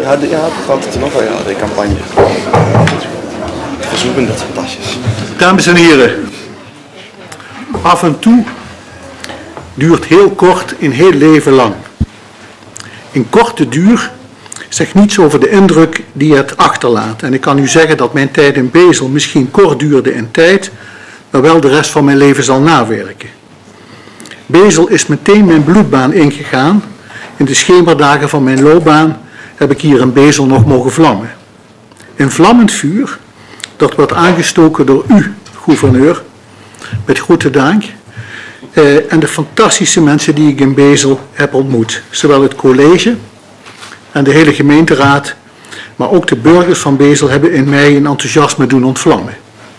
Ja, dat valt het er nog wel, ja, de campagne. Verzoeken, dat is fantastisch. Dames en heren, af en toe duurt heel kort een heel leven lang. Een korte duur zegt niets over de indruk die het achterlaat. En ik kan u zeggen dat mijn tijd in Bezel misschien kort duurde in tijd, maar wel de rest van mijn leven zal nawerken. Bezel is meteen mijn bloedbaan ingegaan. In de schemerdagen van mijn loopbaan heb ik hier in Bezel nog mogen vlammen. Een vlammend vuur, dat wordt aangestoken door u, gouverneur, met grote dank. En de fantastische mensen die ik in Bezel heb ontmoet. Zowel het college en de hele gemeenteraad, maar ook de burgers van Bezel hebben in mij een enthousiasme doen ontvlammen.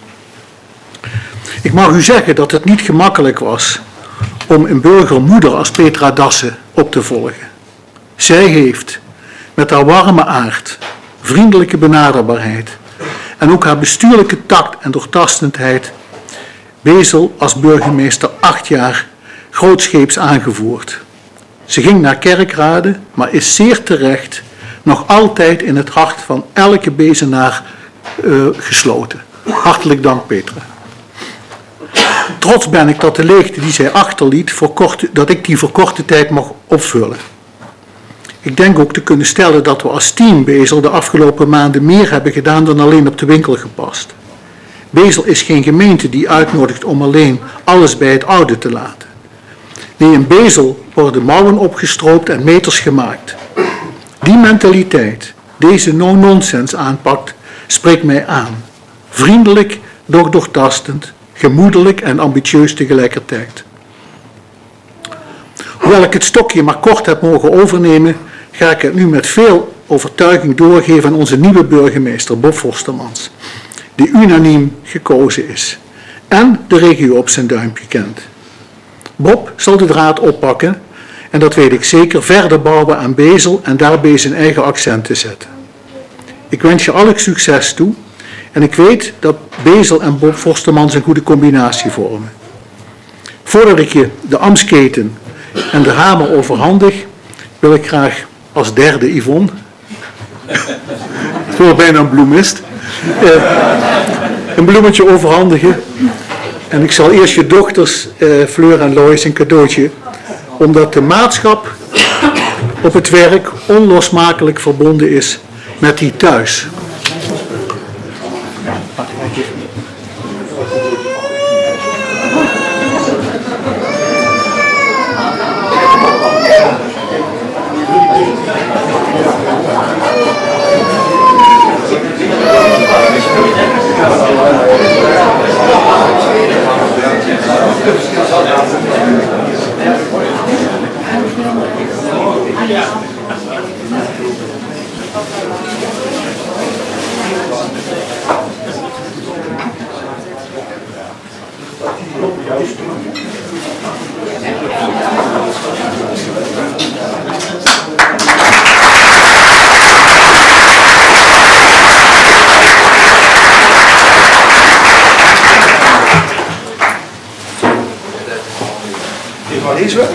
Ik mag u zeggen dat het niet gemakkelijk was om een burgermoeder als Petra Dassen op te volgen. Zij heeft met haar warme aard, vriendelijke benaderbaarheid en ook haar bestuurlijke tact en doortastendheid Bezel als burgemeester 8 jaar grootscheeps aangevoerd. Ze ging naar kerkraden, maar is zeer terecht nog altijd in het hart van elke Bezenaar gesloten. Hartelijk dank, Petra. Trots ben ik dat de leegte die zij achterliet, dat ik die voor korte tijd mag opvullen. Ik denk ook te kunnen stellen dat we als team Bezel de afgelopen maanden meer hebben gedaan dan alleen op de winkel gepast. Bezel is geen gemeente die uitnodigt om alleen alles bij het oude te laten. Nee, in Bezel worden mouwen opgestroopt en meters gemaakt. Die mentaliteit, deze no-nonsense aanpak, spreekt mij aan. Vriendelijk, doch doortastend, gemoedelijk en ambitieus tegelijkertijd. Hoewel ik het stokje maar kort heb mogen overnemen, ga ik het nu met veel overtuiging doorgeven aan onze nieuwe burgemeester, Bob Forstermans, die unaniem gekozen is en de regio op zijn duimpje kent. Bob zal de draad oppakken en dat weet ik zeker, verder bouwen aan Bezel en daarbij zijn eigen accenten zetten. Ik wens je alle succes toe en ik weet dat Bezel en Bob Forstermans een goede combinatie vormen. Voordat ik je de ambtsketen en de hamer overhandig, wil ik graag als derde Yvonne, het wordt bijna een bloemist, een bloemetje overhandigen. En ik zal eerst je dochters, Fleur en Lois, een cadeautje, omdat de maatschap op het werk onlosmakelijk verbonden is met die thuis. Deze wel?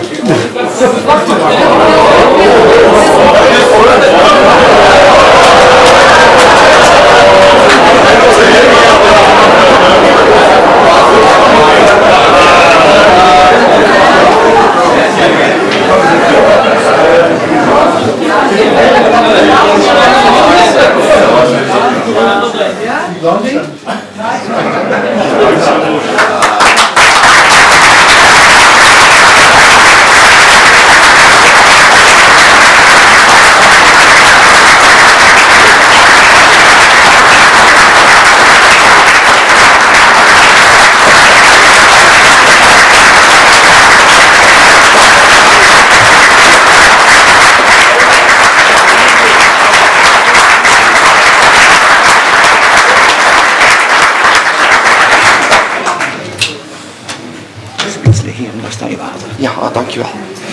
Ja, dankjewel.